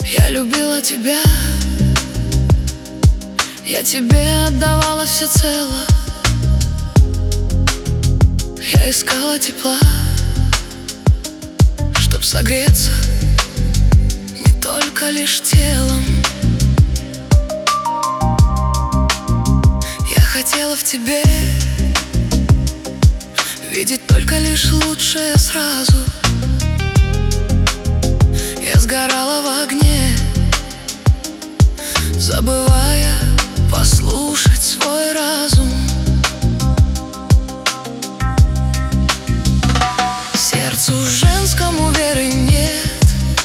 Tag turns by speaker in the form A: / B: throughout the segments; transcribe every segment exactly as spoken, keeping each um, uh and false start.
A: Я любила тебя, я тебе отдавала всецело. Я искала тепла, чтоб согреться не только лишь телом. Я хотела в тебе видеть только лишь лучшее сразу. Я сгорала в огне, забывая послушать свой разум. Сердцу женскому веры нет,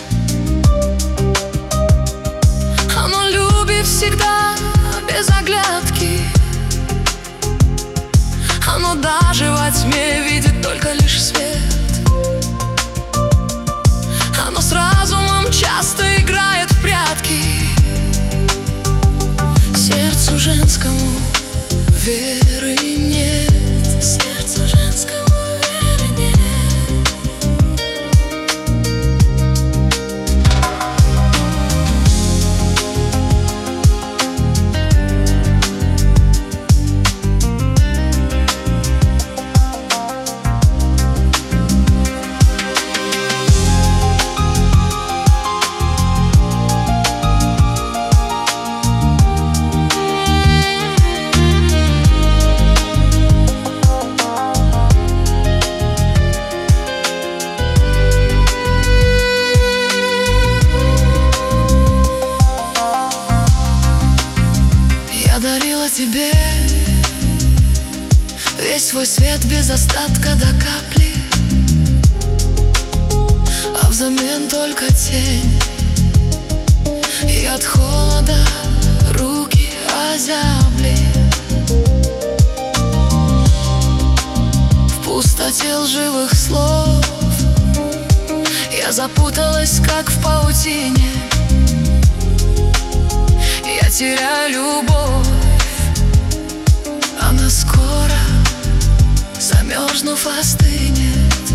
A: оно любит всегда без оглядки. Оно даже во тьме видит только лишь свет. Оно с разумом часто играет в прятки. Сердцу женскому веры нет. Сердцу женскому веры нет. Я дарила тебе весь свой свет без остатка до капли, а взамен только тень. И от холода руки озябли. В пустоте лживых слов я запуталась, как в паутине. Я теряю любовь, она скоро, замерзнув, остынет.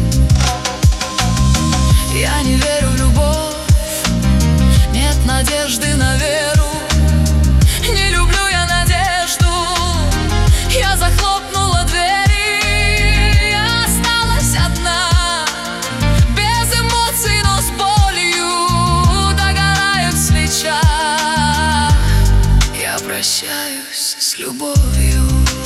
A: Я не верю в любовь, нет надежды на веру. Не люблю я надежду, я захлопнула двери. Я осталась одна, без эмоций, но с болью. Догорает свеча, я прощаюсь с любовью.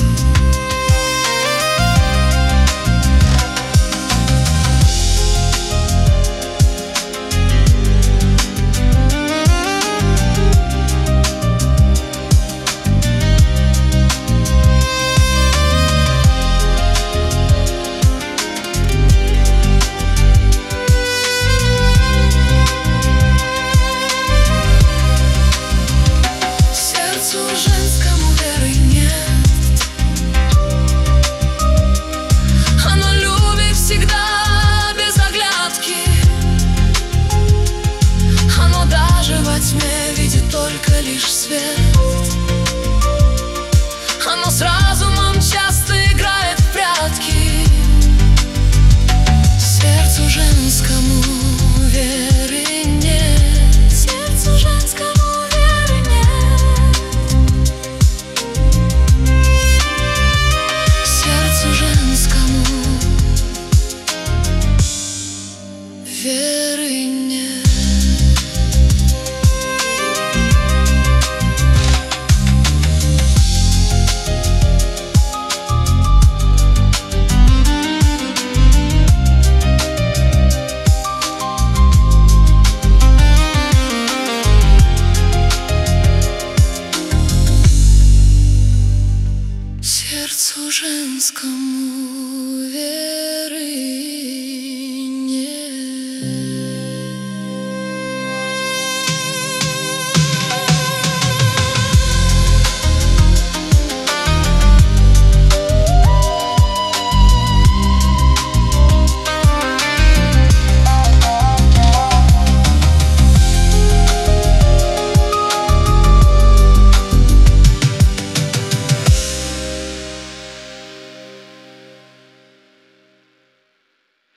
A: Женскому веры нет, оно любит всегда без оглядки. Оно даже во тьме видит только лишь свет. Оно с разумом часто играет в прятки. Сердцу женскому веры нет. Сердцу женскому веры нет. Сердцу женскому